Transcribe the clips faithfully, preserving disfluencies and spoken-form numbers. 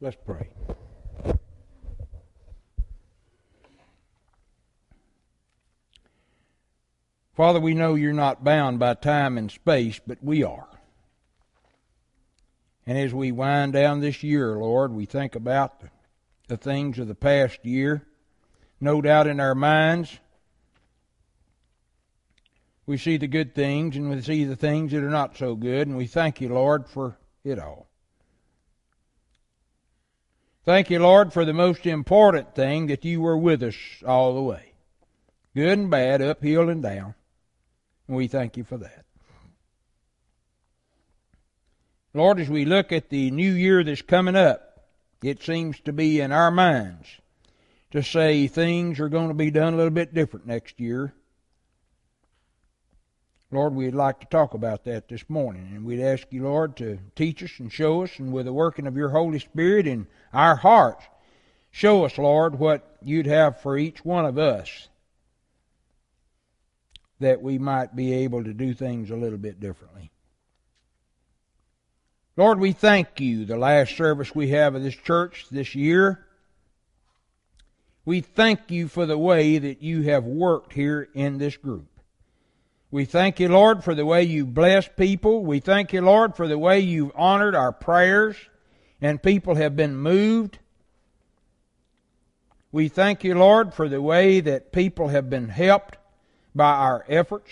Let's pray. Father, we know you're not bound by time and space, but we are. And as we wind down this year, Lord, we think about the, the things of the past year. No doubt in our minds, we see the good things and we see the things that are not so good, and we thank you, Lord, for it all. Thank you, Lord, for the most important thing, that you were with us all the way. Good and bad, uphill and down. And we thank you for that. Lord, as we look at the new year that's coming up, it seems to be in our minds to say things are going to be done a little bit different next year. Lord, we'd like to talk about that this morning, and we'd ask you, Lord, to teach us and show us, and with the working of your Holy Spirit in our hearts, show us, Lord, what you'd have for each one of us, that we might be able to do things a little bit differently. Lord, we thank you, the last service we have of this church this year. We thank you for the way that you have worked here in this group. We thank you, Lord, for the way you've blessed people. We thank you, Lord, for the way you've honored our prayers and people have been moved. We thank you, Lord, for the way that people have been helped by our efforts.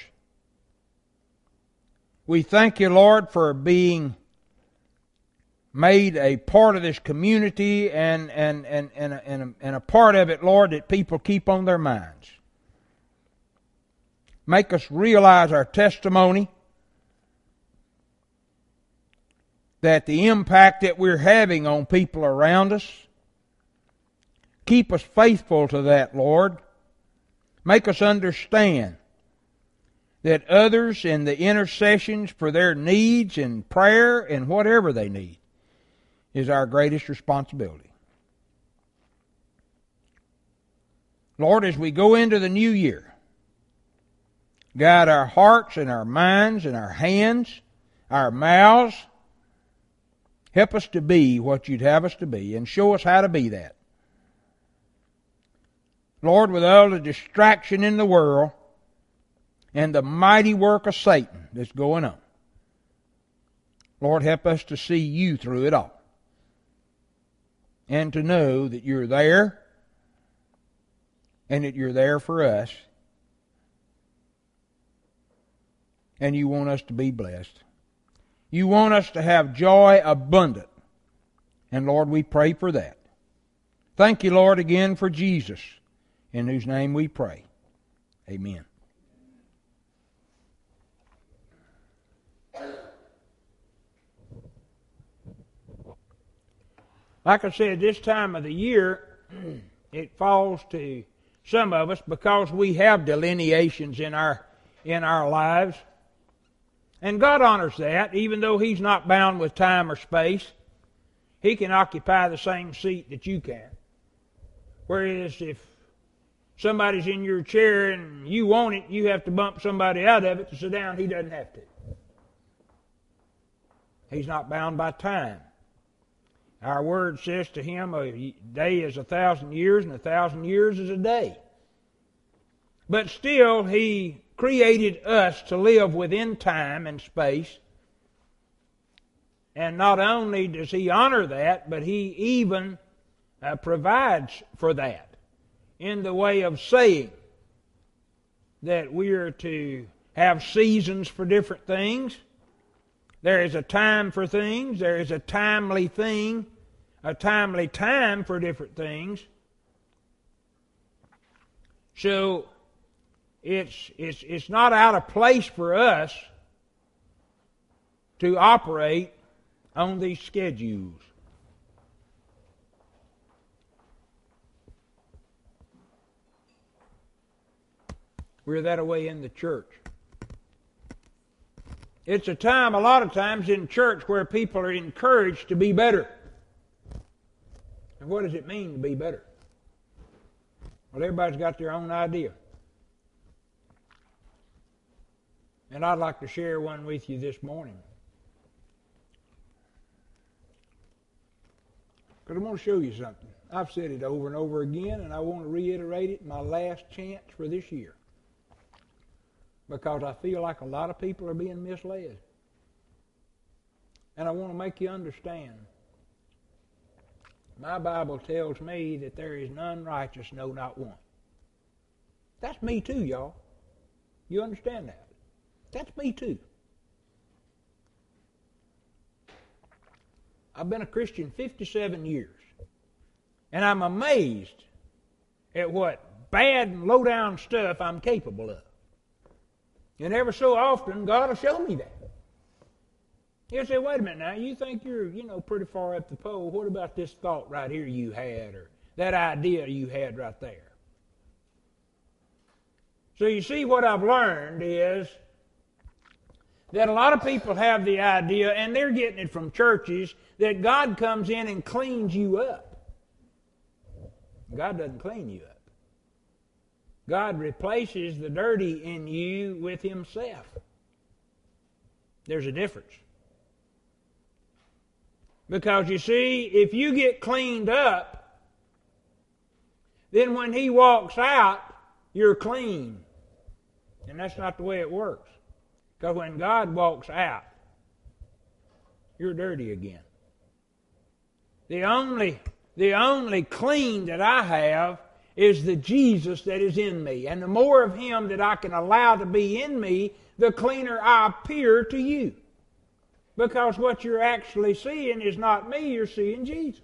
We thank you, Lord, for being made a part of this community and, and, and, and, a, and, a, and a part of it, Lord, that people keep on their minds. Make us realize our testimony, that the impact that we're having on people around us. Keep us faithful to that, Lord. Make us understand that others in the intercessions for their needs and prayer and whatever they need is our greatest responsibility. Lord, as we go into the new year, guide our hearts and our minds and our hands, our mouths. Help us to be what you'd have us to be, and show us how to be that. Lord, with all the distraction in the world and the mighty work of Satan that's going on, Lord, help us to see you through it all. And to know that you're there and that you're there for us. And you want us to be blessed. You want us to have joy abundant. And Lord, we pray for that. Thank you, Lord, again for Jesus, in whose name we pray. Amen. Like I said, this time of the year, it falls to some of us because we have delineations in our in our lives. And God honors that, even though He's not bound with time or space. He can occupy the same seat that you can. Whereas if somebody's in your chair and you want it, you have to bump somebody out of it to sit down. He doesn't have to. He's not bound by time. Our word says to Him, a day is a thousand years, and a thousand years is a day. But still, He created us to live within time and space. And not only does He honor that, but He even uh, provides for that in the way of saying that we are to have seasons for different things. There is a time for things. There is a timely thing, a timely time for different things. So it's it's it's not out of place for us to operate on these schedules. We're that way in the church. It's a time, a lot of times in church, where people are encouraged to be better. And what does it mean to be better? Well, everybody's got their own idea. And I'd like to share one with you this morning. Because I want to show you something. I've said it over and over again, and I want to reiterate it, my last chance for this year. Because I feel like a lot of people are being misled. And I want to make you understand. My Bible tells me that there is none righteous, no, not one. That's me too, y'all. You understand that? That's me too. I've been a Christian fifty-seven years. And I'm amazed at what bad and low-down stuff I'm capable of. And every so often, God will show me that. He'll say, wait a minute now, you think you're, you know, pretty far up the pole. What about this thought right here you had, or that idea you had right there? So you see, what I've learned is that a lot of people have the idea, and they're getting it from churches, that God comes in and cleans you up. God doesn't clean you up. God replaces the dirty in you with Himself. There's a difference. Because you see, if you get cleaned up, then when He walks out, you're clean. And that's not the way it works. Because when God walks out, you're dirty again. The only, the only clean that I have is the Jesus that is in me. And the more of Him that I can allow to be in me, the cleaner I appear to you. Because what you're actually seeing is not me, you're seeing Jesus.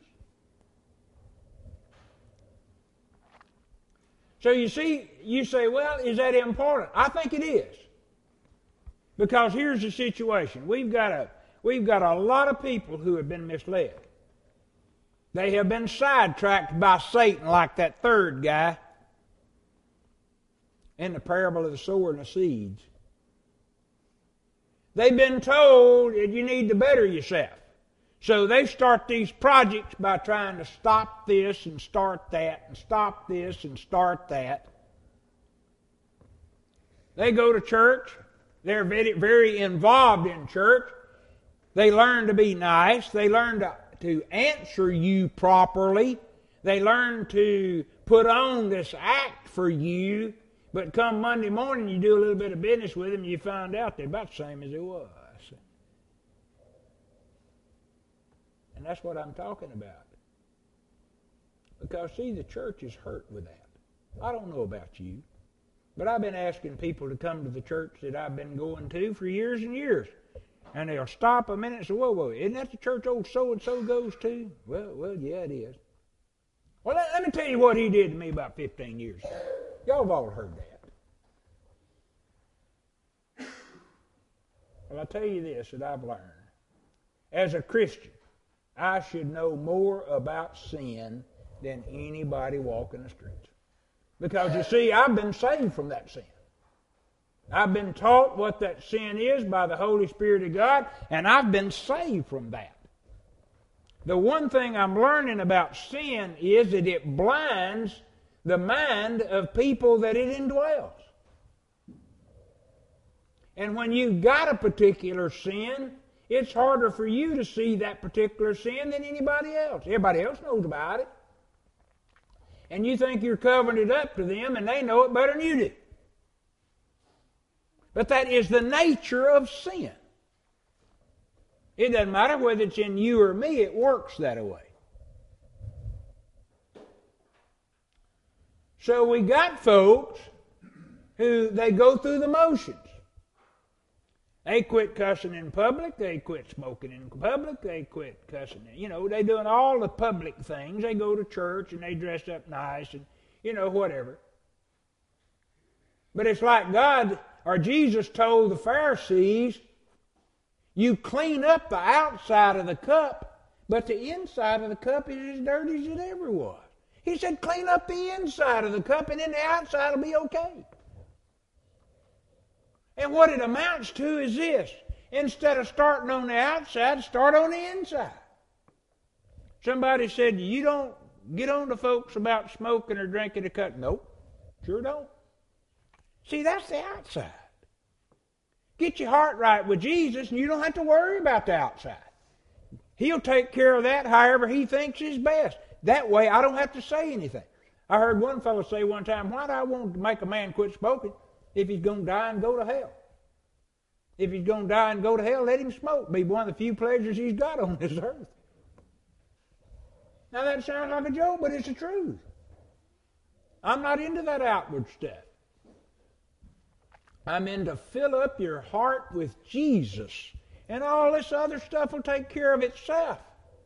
So you see, you say, well, is that important? I think it is. Because here's the situation. We've got a, we've got a lot of people who have been misled. They have been sidetracked by Satan, like that third guy in the parable of the sower and the seeds. They've been told that you need to better yourself. So they start these projects by trying to stop this and start that and stop this and start that. They go to church. They're very, very involved in church. They learn to be nice. They learn to, to answer you properly. They learn to put on this act for you. But come Monday morning, you do a little bit of business with them, and you find out they're about the same as they was. And that's what I'm talking about. Because, see, the church is hurt with that. I don't know about you, but I've been asking people to come to the church that I've been going to for years and years. And they'll stop a minute and say, whoa, whoa, isn't that the church old so-and-so goes to? Well, well, yeah, it is. Well, let, let me tell you what he did to me about fifteen years ago. Y'all have all heard that. Well, I'll tell you this that I've learned. As a Christian, I should know more about sin than anybody walking the streets. Because, you see, I've been saved from that sin. I've been taught what that sin is by the Holy Spirit of God, and I've been saved from that. The one thing I'm learning about sin is that it blinds the mind of people that it indwells. And when you've got a particular sin, it's harder for you to see that particular sin than anybody else. Everybody else knows about it. And you think you're covering it up to them, and they know it better than you do. But that is the nature of sin. It doesn't matter whether it's in you or me, it works that way. So we got folks who, they go through the motions. They quit cussing in public. They quit smoking in public. They quit cussing. You know, they doing all the public things. They go to church and they dress up nice and, you know, whatever. But it's like God or Jesus told the Pharisees, you clean up the outside of the cup, but the inside of the cup is as dirty as it ever was. He said, clean up the inside of the cup and then the outside will be okay. And what it amounts to is this. Instead of starting on the outside, start on the inside. Somebody said, you don't get on to folks about smoking or drinking a cut. Nope, sure don't. See, that's the outside. Get your heart right with Jesus and you don't have to worry about the outside. He'll take care of that however He thinks is best. That way I don't have to say anything. I heard one fellow say one time, why do I want to make a man quit smoking if he's going to die and go to hell? If he's going to die and go to hell, let him smoke. Be one of the few pleasures he's got on this earth. Now that sounds like a joke, but it's the truth. I'm not into that outward stuff. I'm in to fill up your heart with Jesus. And all this other stuff will take care of itself.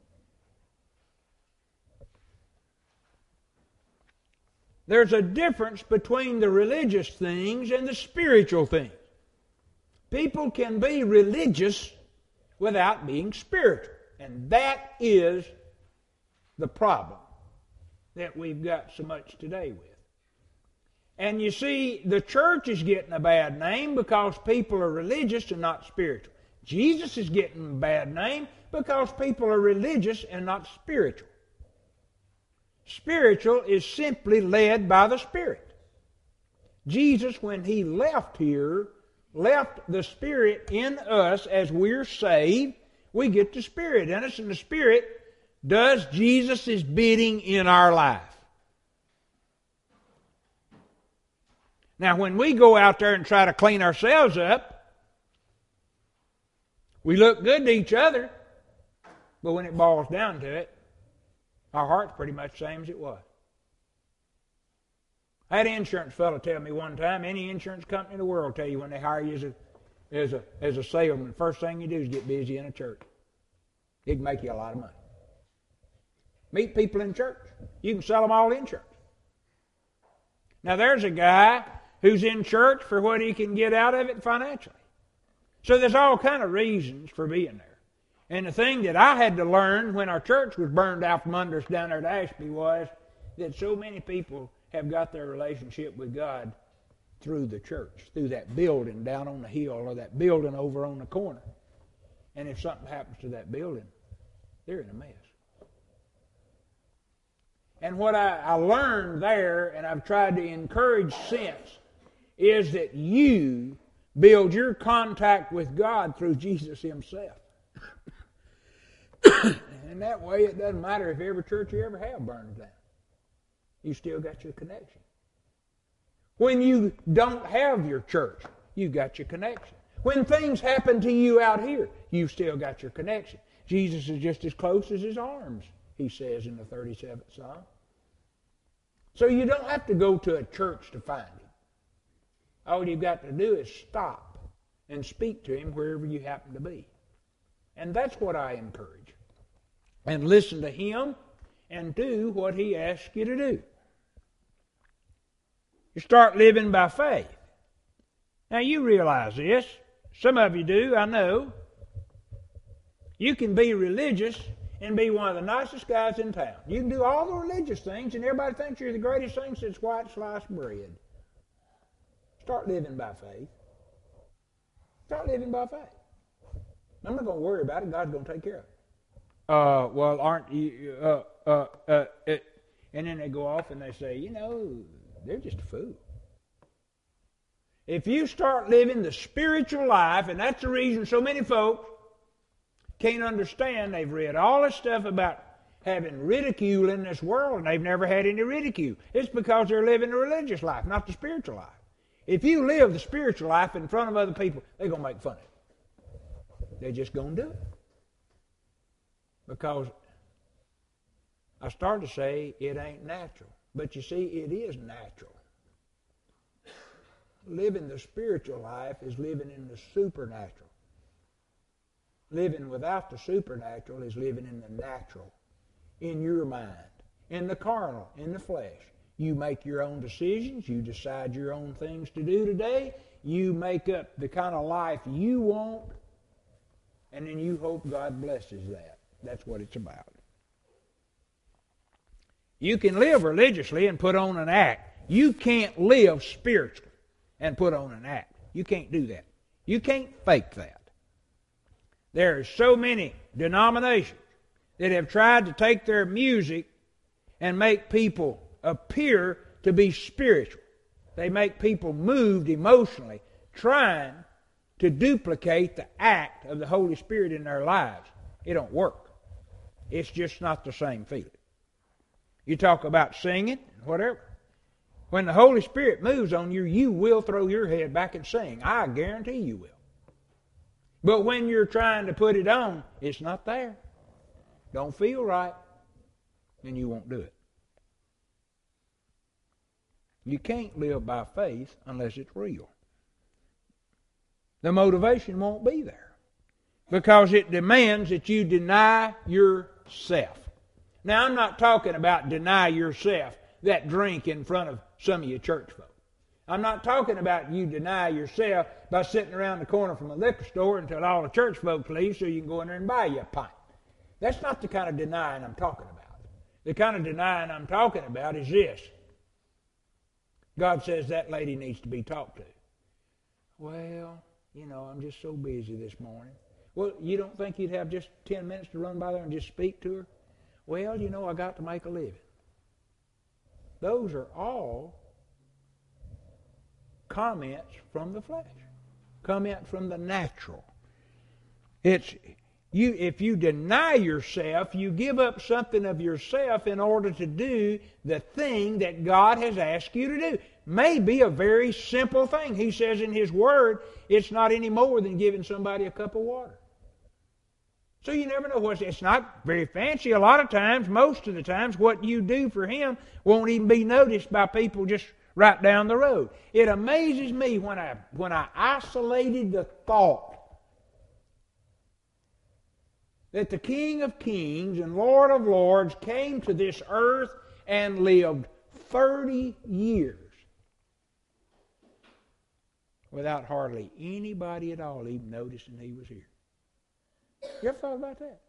There's a difference between the religious things and the spiritual things. People can be religious without being spiritual. And that is the problem that we've got so much today with. And you see, the church is getting a bad name because people are religious and not spiritual. Jesus is getting a bad name because people are religious and not spiritual. Spiritual is simply led by the Spirit. Jesus, when He left here, left the Spirit in us as we're saved. We get the Spirit in us, and the Spirit does Jesus' bidding in our life. Now, when we go out there and try to clean ourselves up, we look good to each other, but when it boils down to it, our heart's pretty much the same as it was. I had an insurance fellow tell me one time, any insurance company in the world will tell you when they hire you as a, as a, as a salesman, the first thing you do is get busy in a church. It can make you a lot of money. Meet people in church. You can sell them all insurance. Now there's a guy who's in church for what he can get out of it financially. So there's all kind of reasons for being there. And the thing that I had to learn when our church was burned out from under us down there at Ashby was that so many people have got their relationship with God through the church, through that building down on the hill or that building over on the corner. And if something happens to that building, they're in a mess. And what I, I learned there, and I've tried to encourage since, is that you build your contact with God through Jesus Himself. And that way it doesn't matter if every church you ever have burns down. You still got your connection. When you don't have your church, you got your connection. When things happen to you out here, you've still got your connection. Jesus is just as close as His arms, He says in the thirty-seventh Psalm. So you don't have to go to a church to find Him. All you've got to do is stop and speak to Him wherever you happen to be. And that's what I encourage. And listen to Him and do what He asks you to do. You start living by faith. Now you realize this. Some of you do, I know. You can be religious and be one of the nicest guys in town. You can do all the religious things and everybody thinks you're the greatest thing since white sliced bread. Start living by faith. Start living by faith. I'm not going to worry about it. God's going to take care of it. Uh, well, aren't you, uh, uh, uh, uh, and then they go off and they say, you know, they're just a fool. If you start living the spiritual life, and that's the reason so many folks can't understand, they've read all this stuff about having ridicule in this world, and they've never had any ridicule. It's because they're living the religious life, not the spiritual life. If you live the spiritual life in front of other people, they're going to make fun of you. They're just going to do it. Because I started to say it ain't natural. But you see, it is natural. Living the spiritual life is living in the supernatural. Living without the supernatural is living in the natural, in your mind, in the carnal, in the flesh. You make your own decisions. You decide your own things to do today. You make up the kind of life you want, and then you hope God blesses that. That's what it's about. You can live religiously and put on an act. You can't live spiritually and put on an act. You can't do that. You can't fake that. There are so many denominations that have tried to take their music and make people appear to be spiritual. They make people moved emotionally, trying to duplicate the act of the Holy Spirit in their lives. It don't work. It's just not the same feeling. You talk about singing, whatever. When the Holy Spirit moves on you, you will throw your head back and sing. I guarantee you will. But when you're trying to put it on, it's not there. Don't feel right, then you won't do it. You can't live by faith unless it's real. The motivation won't be there because it demands that you deny yourself. Now, I'm not talking about deny yourself that drink in front of some of your church folk. I'm not talking about you deny yourself by sitting around the corner from a liquor store until all the church folks leave so you can go in there and buy you a pint. That's not the kind of denying I'm talking about. The kind of denying I'm talking about is this. God says that lady needs to be talked to. Well, you know, I'm just so busy this morning. Well, you don't think you'd have just ten minutes to run by there and just speak to her? Well, you know, I got to make a living. Those are all comments from the flesh. Comment from the natural. It's you. If you deny yourself, you give up something of yourself in order to do the thing that God has asked you to do. May be a very simple thing. He says in His Word, it's not any more than giving somebody a cup of water. So you never know what's. It's not very fancy. A lot of times, most of the times, what you do for Him won't even be noticed by people just right down the road. It amazes me when I when I isolated the thought that the King of Kings and Lord of Lords came to this earth and lived thirty years without hardly anybody at all even noticing He was here. You ever thought about that?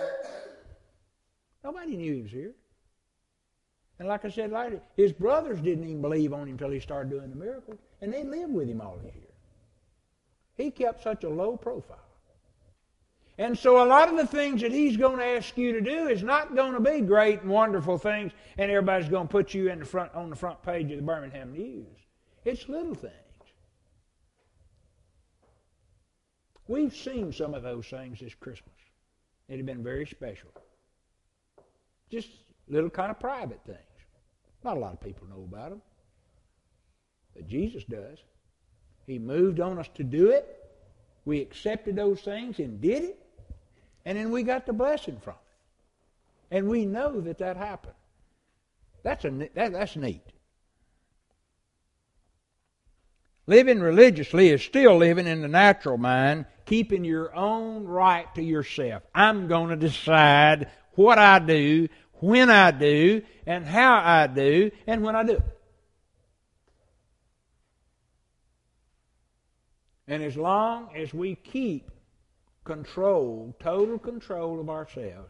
Nobody knew He was here. And like I said later, His brothers didn't even believe on Him until He started doing the miracles, and they lived with Him all these years. He kept such a low profile. And so a lot of the things that He's going to ask you to do is not going to be great and wonderful things, and everybody's going to put you in the front on the front page of the Birmingham News. It's little things. We've seen some of those things this Christmas. It had been very special. Just little kind of private things. Not a lot of people know about them. But Jesus does. He moved on us to do it. We accepted those things and did it. And then we got the blessing from it. And we know that that happened. That's, a, that, that's neat. Living religiously is still living in the natural mind, keeping your own right to yourself. I'm going to decide what I do, when I do, and how I do, and when I do it. And as long as we keep control, total control of ourselves,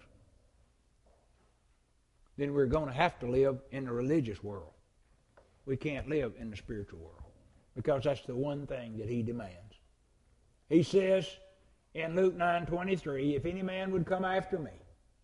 then we're going to have to live in the religious world. We can't live in the spiritual world because that's the one thing that He demands. He says in Luke nine twenty-three, if any man would come after me,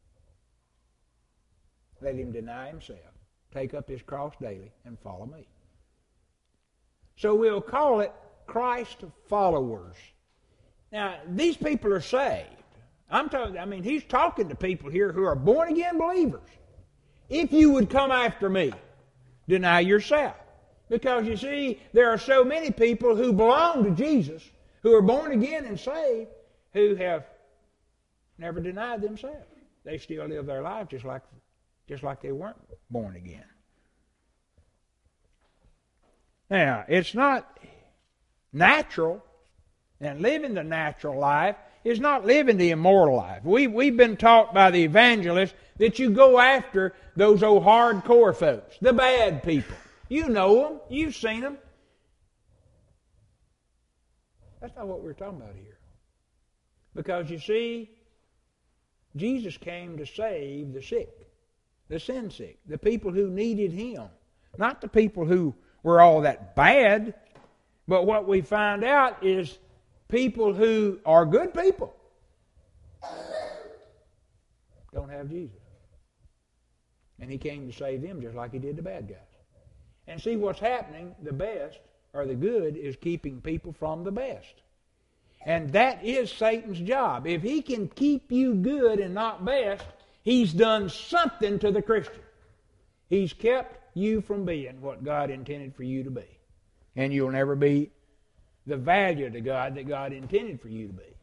let him deny himself, take up his cross daily, and follow me. So we'll call it Christ followers. Now, these people are saved. I'm talking, I mean, He's talking to people here who are born-again believers. If you would come after me, deny yourself. Because, you see, there are so many people who belong to Jesus, who are born again and saved, who have never denied themselves. They still live their lives just like, just like they weren't born again. Now, it's not natural, and living the natural life is not living the immortal life. We, we've been taught by the evangelists that you go after those old hardcore folks, the bad people. You know them. You've seen them. That's not what we're talking about here. Because you see, Jesus came to save the sick, the sin sick, the people who needed Him. Not the people who were all that bad. But what we find out is people who are good people don't have Jesus. And He came to save them just like He did the bad guys. And see what's happening, the best or the good is keeping people from the best. And that is Satan's job. If he can keep you good and not best, He's done something to the Christian. He's kept you from being what God intended for you to be. And you'll never be the value to God that God intended for you to be.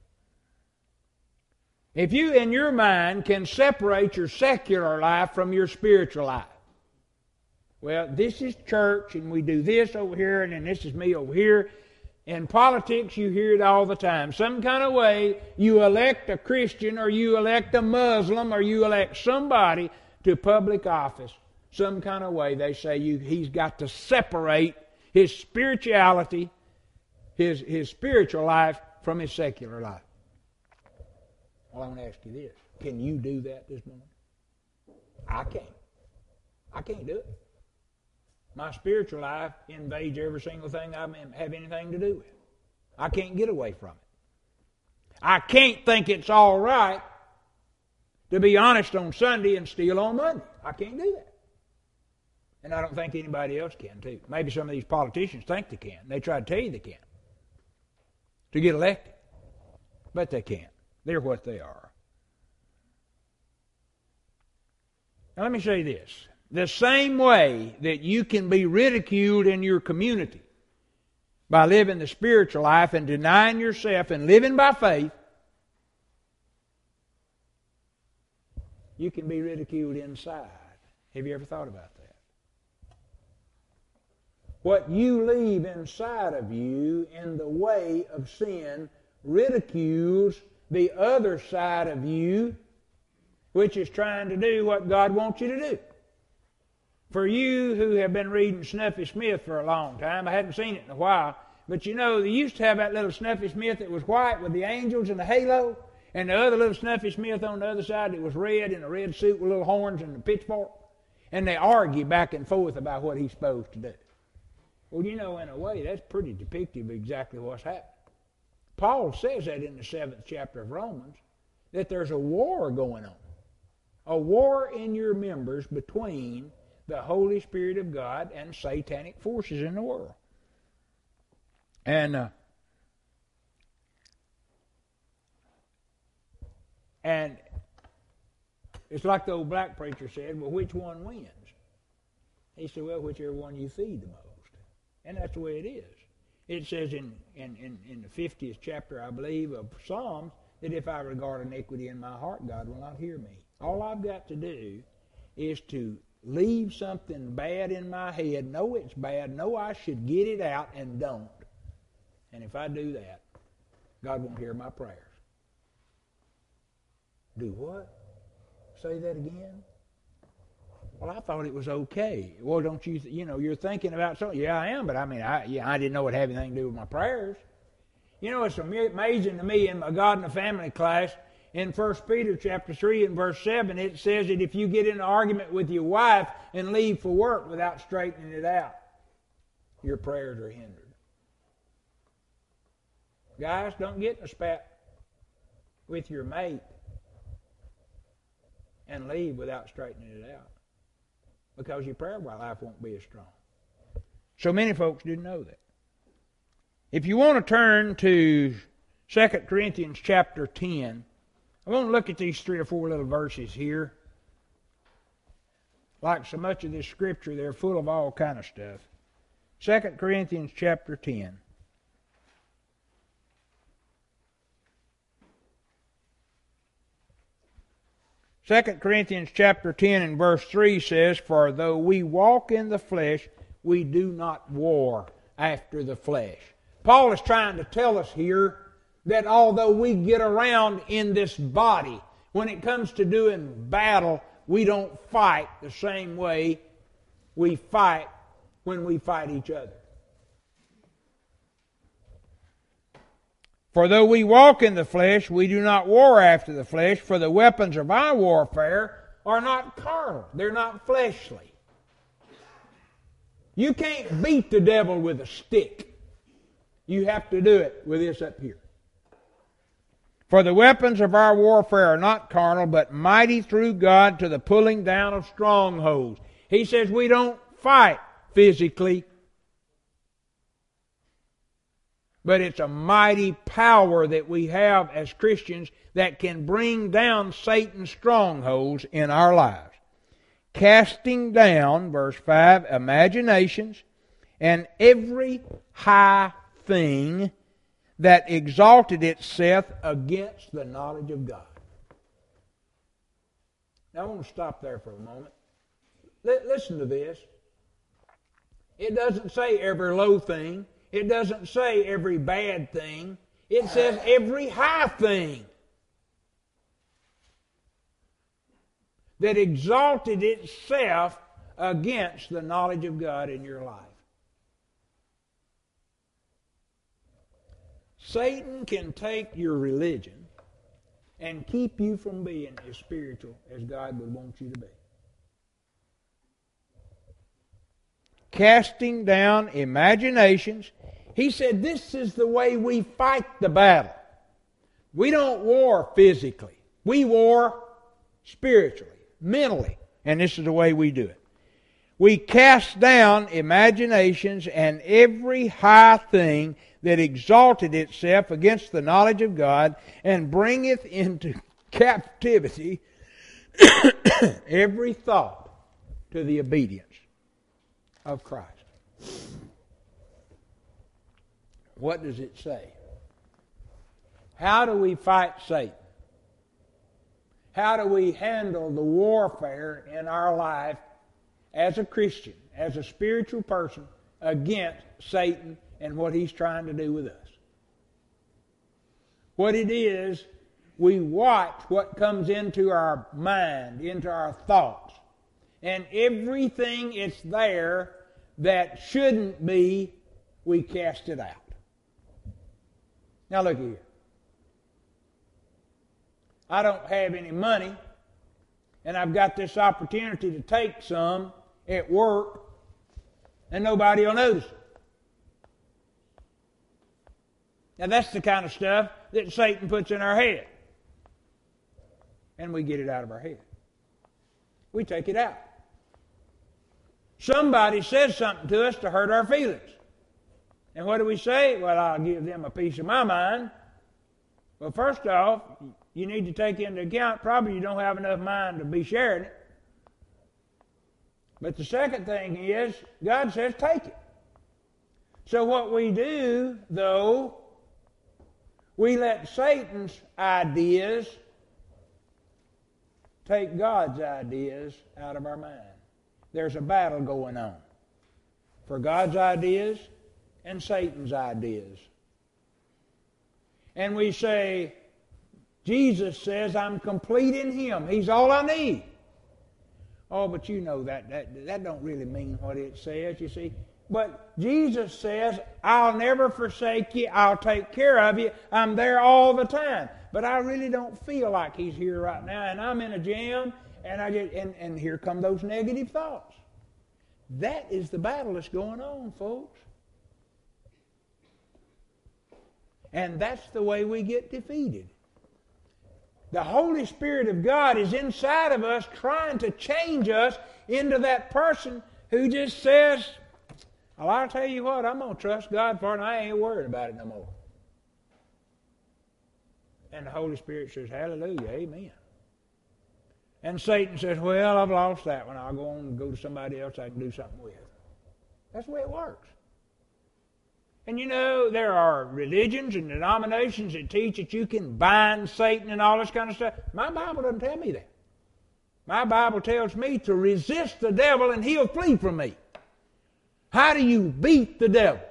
If you, in your mind, can separate your secular life from your spiritual life, well, this is church, and we do this over here, and then this is me over here. In politics, you hear it all the time. Some kind of way, you elect a Christian, or you elect a Muslim, or you elect somebody to public office. Some kind of way, they say you, he's got to separate his spirituality, his, his spiritual life, from his secular life. Well, I want to ask you this. Can you do that this morning? I can't. I can't do it. My spiritual life invades every single thing I have anything to do with. I can't get away from it. I can't think it's all right to be honest on Sunday and steal on Monday. I can't do that. And I don't think anybody else can, too. Maybe some of these politicians think they can. They try to tell you they can to get elected. But they can't. They're what they are. Now let me say this. The same way that you can be ridiculed in your community by living the spiritual life and denying yourself and living by faith, you can be ridiculed inside. Have you ever thought about that? What you leave inside of you in the way of sin ridicules the other side of you, which is trying to do what God wants you to do. For you who have been reading Snuffy Smith for a long time, I hadn't seen it in a while, but you know, they used to have that little Snuffy Smith that was white with the angels and the halo, and the other little Snuffy Smith on the other side that was red in a red suit with little horns and a pitchfork, and they argue back and forth about what he's supposed to do. Well, you know, in a way, that's pretty depictive of exactly what's happening. Paul says that in the seventh chapter of Romans, that there's a war going on. A war in your members between the Holy Spirit of God and satanic forces in the world. And uh, and it's like the old black preacher said, well, which one wins? He said, well, whichever one you feed the most. And that's the way it is. It says in, in, in, in the fiftieth chapter, I believe, of Psalms, that if I regard iniquity in my heart, God will not hear me. All I've got to do is to leave something bad in my head, know it's bad, know I should get it out, and don't. And if I do that, God won't hear my prayers. Do what? Say that again? Well, I thought it was okay. Well, don't you, th- you know, you're thinking about something. Yeah, I am, but I mean, I, yeah, I didn't know it had anything to do with my prayers. You know, it's amazing to me in my God and the Family class, in First Peter chapter three and verse seven, it says that if you get in an argument with your wife and leave for work without straightening it out, your prayers are hindered. Guys, don't get in a spat with your mate and leave without straightening it out, because your prayer life won't be as strong. So many folks didn't know that. If you want to turn to Second Corinthians chapter ten, I want to look at these three or four little verses here. Like so much of this scripture, they're full of all kind of stuff. Second Corinthians chapter ten. Second Corinthians chapter ten and verse three says, for though we walk in the flesh, we do not war after the flesh. Paul is trying to tell us here that although we get around in this body, when it comes to doing battle, we don't fight the same way we fight when we fight each other. For though we walk in the flesh, we do not war after the flesh, for the weapons of our warfare are not carnal. They're not fleshly. You can't beat the devil with a stick. You have to do it with this up here. For the weapons of our warfare are not carnal, but mighty through God to the pulling down of strongholds. He says we don't fight physically, but it's a mighty power that we have as Christians that can bring down Satan's strongholds in our lives. Casting down, verse five, imaginations and every high thing that exalted itself against the knowledge of God. Now I want to stop there for a moment. L- listen to this. It doesn't say every low thing. It doesn't say every bad thing. It says every high thing that exalted itself against the knowledge of God in your life. Satan can take your religion and keep you from being as spiritual as God would want you to be. Casting down imaginations. He said this is the way we fight the battle. We don't war physically. We war spiritually, mentally. And this is the way we do it. We cast down imaginations and every high thing that exalted itself against the knowledge of God, and bringeth into captivity every thought to the obedience of Christ. What does it say? How do we fight Satan? How do we handle the warfare in our life as a Christian, as a spiritual person, against Satan and what he's trying to do with us? What it is, we watch what comes into our mind, into our thoughts. And everything that's there that shouldn't be, we cast it out. Now look here. I don't have any money, and I've got this opportunity to take some at work, and nobody will notice it. Now that's the kind of stuff that Satan puts in our head. And we get it out of our head. We take it out. Somebody says something to us to hurt our feelings. And what do we say? Well, I'll give them a piece of my mind. Well, first off, you need to take into account probably you don't have enough mind to be sharing it. But the second thing is, God says take it. So what we do, though, we let Satan's ideas take God's ideas out of our mind. There's a battle going on for God's ideas and Satan's ideas. And we say, Jesus says, I'm complete in Him. He's all I need. Oh, but you know that, that, that don't really mean what it says, you see. But Jesus says, I'll never forsake you. I'll take care of you. I'm there all the time. But I really don't feel like He's here right now. And I'm in a jam, and I get, and, and here come those negative thoughts. That is the battle that's going on, folks. And that's the way we get defeated. The Holy Spirit of God is inside of us trying to change us into that person who just says, well, I'll tell you what, I'm going to trust God for it, and I ain't worried about it no more. And the Holy Spirit says, hallelujah, amen. And Satan says, well, I've lost that one. I'll go on and go to somebody else I can do something with. That's the way it works. And you know, there are religions and denominations that teach that you can bind Satan and all this kind of stuff. My Bible doesn't tell me that. My Bible tells me to resist the devil and he'll flee from me. How do you beat the devil?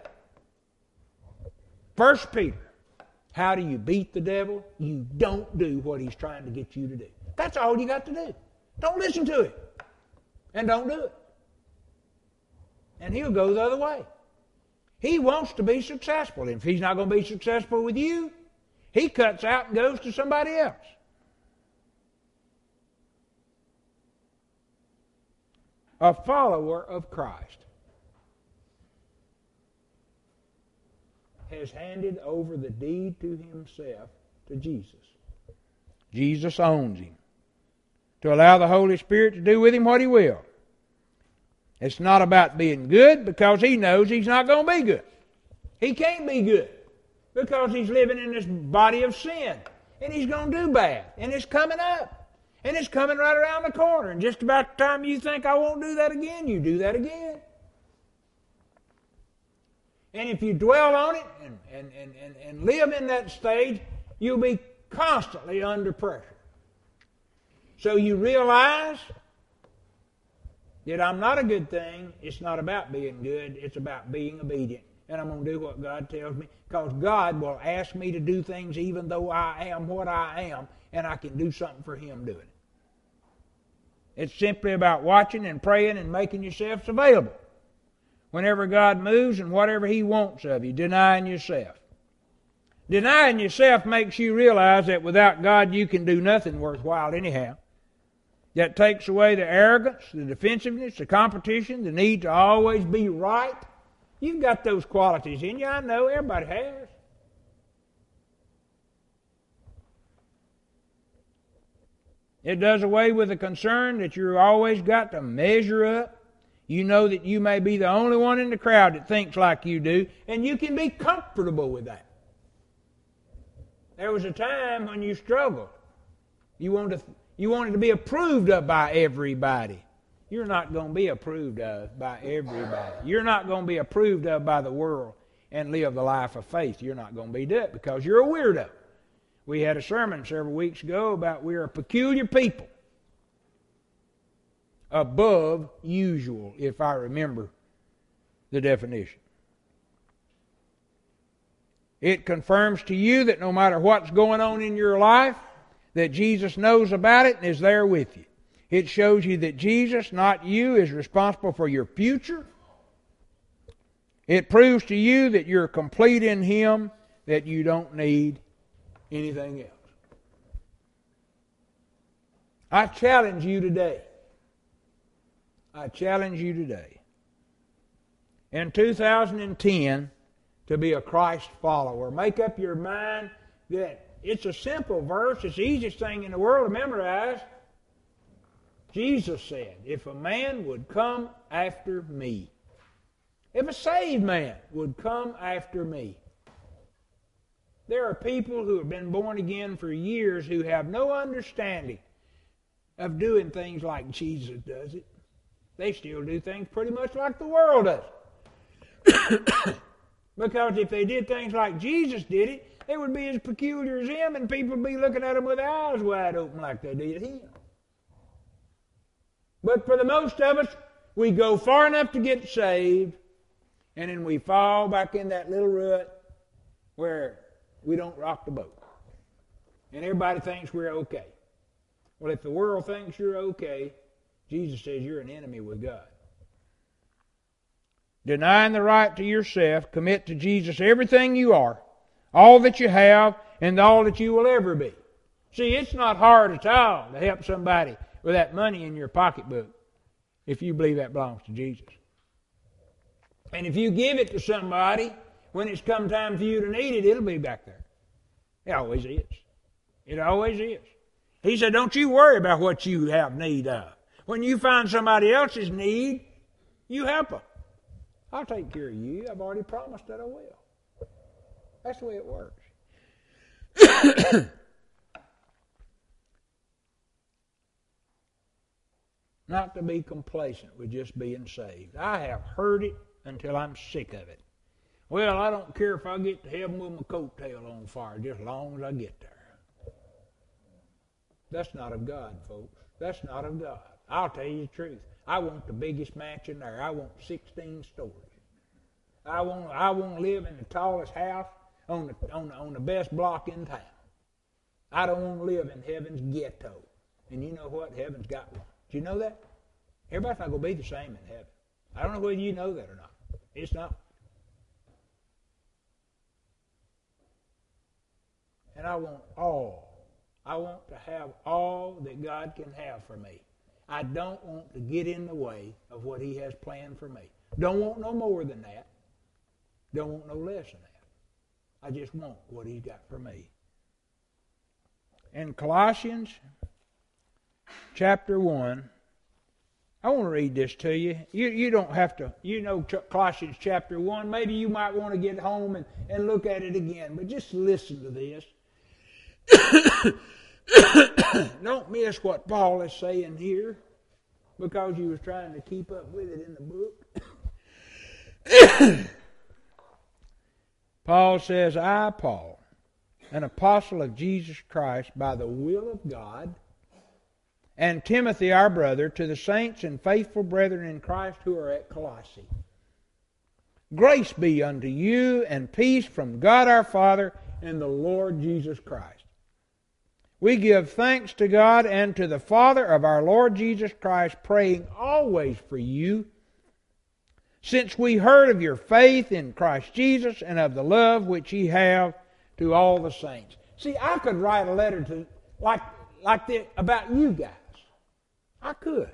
First Peter. How do you beat the devil? You don't do what he's trying to get you to do. That's all you got to do. Don't listen to him. And don't do it. And he'll go the other way. He wants to be successful. If he's not going to be successful with you, he cuts out and goes to somebody else. A follower of Christ has handed over the deed to himself to Jesus. Jesus owns him. To allow the Holy Spirit to do with him what he will. It's not about being good because he knows he's not going to be good. He can't be good. because he's living in this body of sin. And he's going to do bad. And it's coming up. And it's coming right around the corner. And just about the time you think, I won't do that again, you do that again. And if you dwell on it and, and, and, and, and live in that stage, you'll be constantly under pressure. So you realize that I'm not a good thing. It's not about being good. It's about being obedient. And I'm going to do what God tells me, because God will ask me to do things even though I am what I am, and I can do something for Him doing it. It's simply about watching and praying and making yourselves available. Whenever God moves and whatever He wants of you, denying yourself. Denying yourself makes you realize that without God you can do nothing worthwhile anyhow. That takes away the arrogance, the defensiveness, the competition, the need to always be right. You've got those qualities in you. I know everybody has. It does away with the concern that you've always got to measure up. You know that you may be the only one in the crowd that thinks like you do, and you can be comfortable with that. There was a time when you struggled. You wanted to, you wanted to be approved of by everybody. You're not going to be approved of by everybody. You're not going to be approved of by the world and live the life of faith. You're not going to be that because you're a weirdo. We had a sermon several weeks ago about we're a peculiar people. Above usual, if I remember the definition. It confirms to you that no matter what's going on in your life, that Jesus knows about it and is there with you. It shows you that Jesus, not you, is responsible for your future. It proves to you that you're complete in Him, that you don't need anything else. I challenge you today. I challenge you today. In two thousand ten, to be a Christ follower. Make up your mind that it's a simple verse. It's the easiest thing in the world to memorize. Jesus said, if a man would come after me, if a saved man would come after me. There are people who have been born again for years who have no understanding of doing things like Jesus does it. They still do things pretty much like the world does. Because if they did things like Jesus did it, they would be as peculiar as Him, and people would be looking at Him with their eyes wide open like they did Him. But for the most of us, we go far enough to get saved, and then we fall back in that little rut where we don't rock the boat. And everybody thinks we're okay. Well, if the world thinks you're okay, Jesus says you're an enemy with God. Denying the right to yourself, commit to Jesus everything you are, all that you have, and all that you will ever be. See, it's not hard at all to help somebody with that money in your pocketbook if you believe that belongs to Jesus. And if you give it to somebody, when it's come time for you to need it, it'll be back there. It always is. It always is. He said, don't you worry about what you have need of. When you find somebody else's need, you help them. I'll take care of you. I've already promised that I will. That's the way it works. Not to be complacent with just being saved. I have heard it until I'm sick of it. Well, I don't care if I get to heaven with my coattail on fire, just as long as I get there. That's not of God, folks. That's not of God. I'll tell you the truth. I want the biggest mansion there. I want sixteen stories. I want I want to live in the tallest house on the on the, on the best block in town. I don't want to live in heaven's ghetto. And you know what? Heaven's got one. Do you know that? Everybody's not going to be the same in heaven. I don't know whether you know that or not. It's not. And I want all. I want to have all that God can have for me. I don't want to get in the way of what He has planned for me. Don't want no more than that. Don't want no less than that. I just want what He's got for me. In Colossians chapter one, I want to read this to you. You you don't have to, you know Colossians chapter one. Maybe you might want to get home and, and look at it again, but just listen to this. Don't miss what Paul is saying here, because he was trying to keep up with it in the book. Paul says, I, Paul, an apostle of Jesus Christ by the will of God, and Timothy our brother, to the saints and faithful brethren in Christ who are at Colossae. Grace be unto you and peace from God our Father and the Lord Jesus Christ. We give thanks to God and to the Father of our Lord Jesus Christ, praying always for you, since we heard of your faith in Christ Jesus and of the love which ye have to all the saints. See, I could write a letter to like like this about you guys. I could.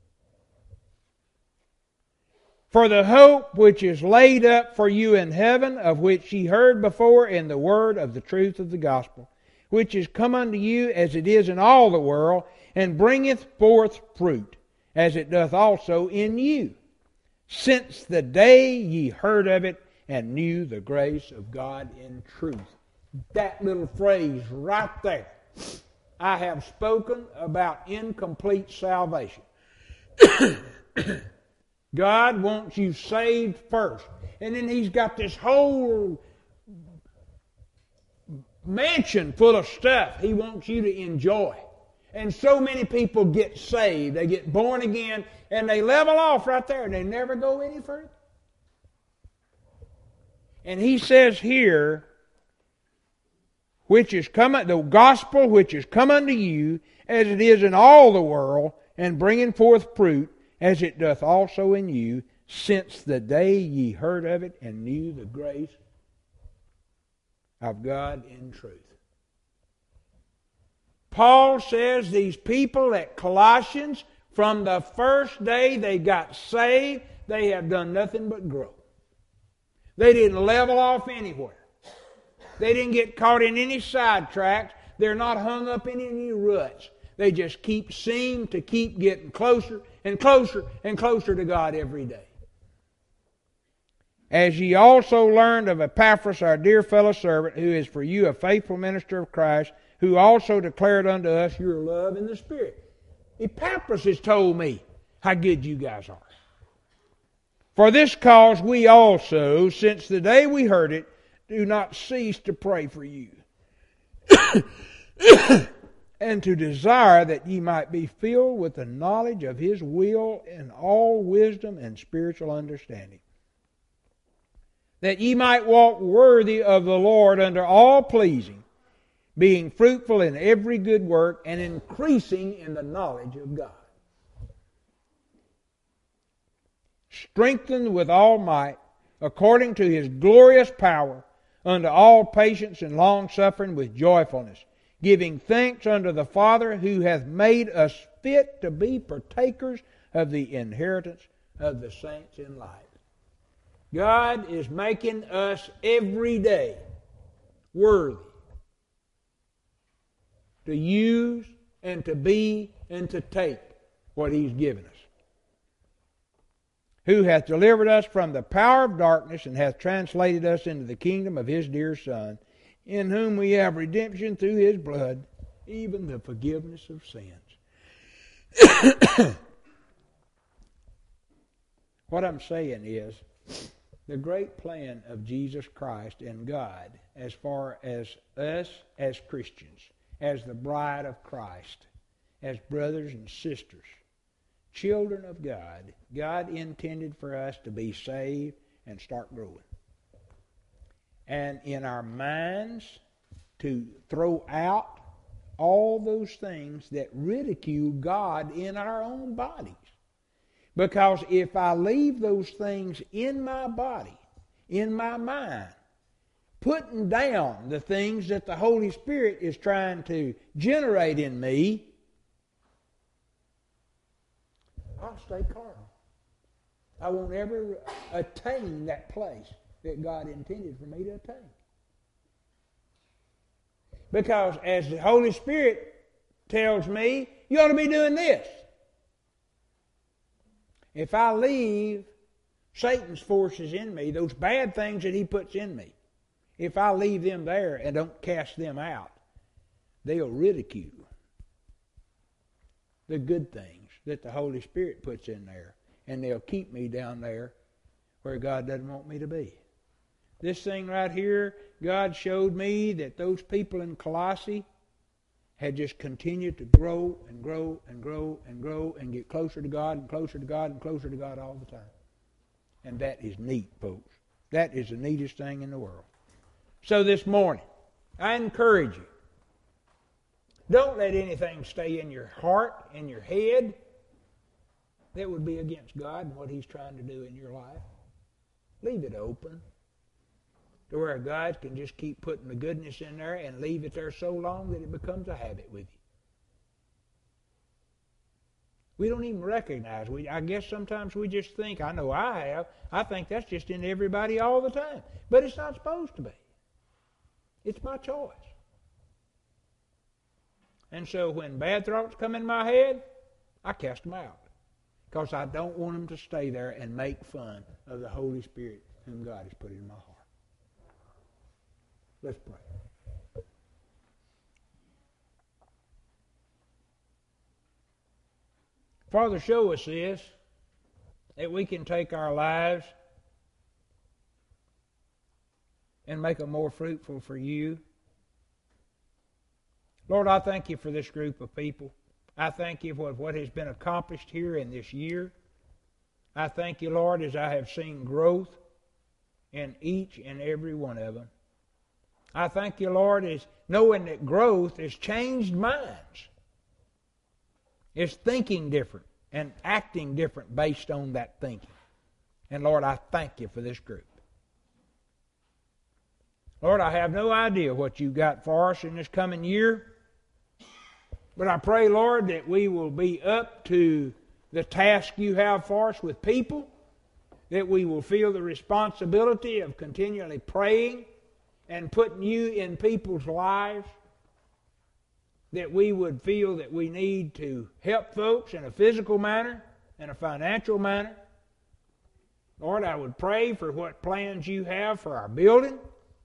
For the hope which is laid up for you in heaven, of which ye heard before in the word of the truth of the gospel, which is come unto you as it is in all the world, and bringeth forth fruit, as it doth also in you, since the day ye heard of it and knew the grace of God in truth. That little phrase right there. I have spoken about incomplete salvation. God wants you saved first. And then He's got this whole mansion full of stuff He wants you to enjoy. And so many people get saved, they get born again, and they level off right there, and they never go any further. And He says here, which is come, the gospel which is come unto you, as it is in all the world, and bringing forth fruit, as it doth also in you, since the day ye heard of it and knew the grace of God in truth. Paul says these people at Colossians, from the first day they got saved, they have done nothing but grow. They didn't level off anywhere. They didn't get caught in any sidetracks. They're not hung up in any ruts. They just keep seem to keep getting closer and closer and closer to God every day. As ye also learned of Epaphras, our dear fellow servant, who is for you a faithful minister of Christ, who also declared unto us your love in the Spirit. Epaphras has told me how good you guys are. For this cause we also, since the day we heard it, do not cease to pray for you, and to desire that ye might be filled with the knowledge of His will in all wisdom and spiritual understanding, that ye might walk worthy of the Lord unto all pleasing, being fruitful in every good work, and increasing in the knowledge of God, strengthened with all might, according to His glorious power, unto all patience and long-suffering with joyfulness, giving thanks unto the Father, who hath made us fit to be partakers of the inheritance of the saints in light. God is making us every day worthy to use and to be and to take what He's given us. Who hath delivered us from the power of darkness and hath translated us into the kingdom of His dear Son, in whom we have redemption through His blood, even the forgiveness of sins. What I'm saying is, the great plan of Jesus Christ and God, as far as us as Christians, as the bride of Christ, as brothers and sisters, children of God, God intended for us to be saved and start growing. And in our minds, to throw out all those things that ridicule God in our own bodies. Because if I leave those things in my body, in my mind, putting down the things that the Holy Spirit is trying to generate in me, I'll stay carnal. I won't ever attain that place that God intended for me to attain. Because as the Holy Spirit tells me, you ought to be doing this. If I leave Satan's forces in me, those bad things that he puts in me, if I leave them there and don't cast them out, they'll ridicule the good things that the Holy Spirit puts in there. And they'll keep me down there where God doesn't want me to be. This thing right here, God showed me that those people in Colossae had just continued to grow and grow and grow and grow and get closer to God and closer to God and closer to God all the time. And that is neat, folks. That is the neatest thing in the world. So this morning, I encourage you, don't let anything stay in your heart, in your head, that would be against God and what He's trying to do in your life. Leave it open to where God can just keep putting the goodness in there and leave it there so long that it becomes a habit with you. We don't even recognize. We, I guess sometimes we just think, I know I have, I think that's just in everybody all the time. But it's not supposed to be. It's my choice. And so when bad thoughts come in my head, I cast them out. Because I don't want them to stay there and make fun of the Holy Spirit whom God has put in my heart. Let's pray. Father, show us this, that we can take our lives and make them more fruitful for you. Lord, I thank you for this group of people. I thank you for what has been accomplished here in this year. I thank you, Lord, as I have seen growth in each and every one of them. I thank you, Lord, as knowing that growth has changed minds. It's thinking different and acting different based on that thinking. And Lord, I thank you for this group. Lord, I have no idea what you've got for us in this coming year. But I pray, Lord, that we will be up to the task you have for us with people, that we will feel the responsibility of continually praying and putting you in people's lives, that we would feel that we need to help folks in a physical manner, in a financial manner. Lord, I would pray for what plans you have for our building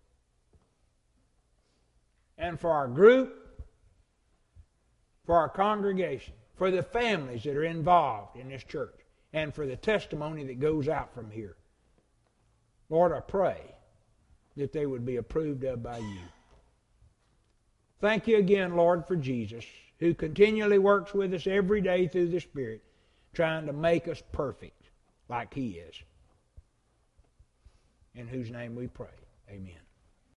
and for our group, for our congregation, for the families that are involved in this church, and for the testimony that goes out from here. Lord, I pray that they would be approved of by you. Thank you again, Lord, for Jesus, who continually works with us every day through the Spirit, trying to make us perfect like He is. In whose name we pray. Amen.